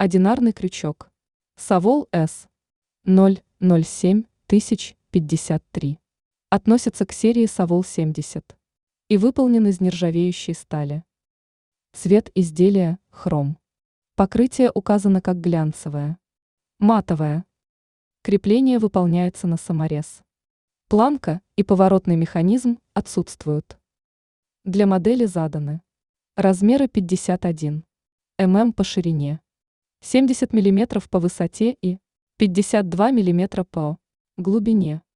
Одинарный крючок. Совол С. 007 053. Относится к серии Совол 70 и выполнен из нержавеющей стали. Цвет изделия – хром. Покрытие указано как глянцевое. Матовое. Крепление выполняется на саморез. Планка и поворотный механизм отсутствуют. Для модели заданы размеры 51 мм по ширине, 70 мм по высоте и 52 мм по глубине.